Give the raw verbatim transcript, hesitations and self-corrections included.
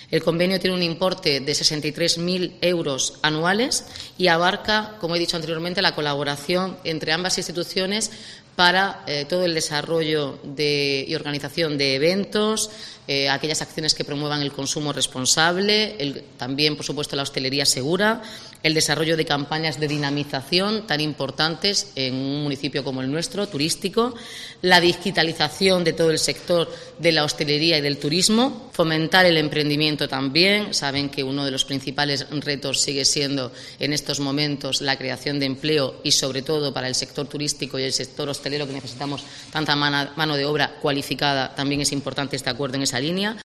El convenio tiene un importe de sesenta y tres mil euros anuales y abarca, como he dicho anteriormente, la colaboración entre ambas instituciones para eh, todo el desarrollo de, y organización de eventos, eh, aquellas acciones que promuevan el consumo responsable, el, también, por supuesto, la hostelería segura, el desarrollo de campañas de dinamización tan importantes en un municipio como el nuestro, turístico, la digitalización de todo el sector de la hostelería y del turismo, fomentar el emprendimiento también. Saben que uno de los principales retos sigue siendo en estos momentos la creación de empleo y, sobre todo, para el sector turístico y el sector hostelero, que necesitamos tanta mano de obra cualificada. También es importante este acuerdo en esa línea.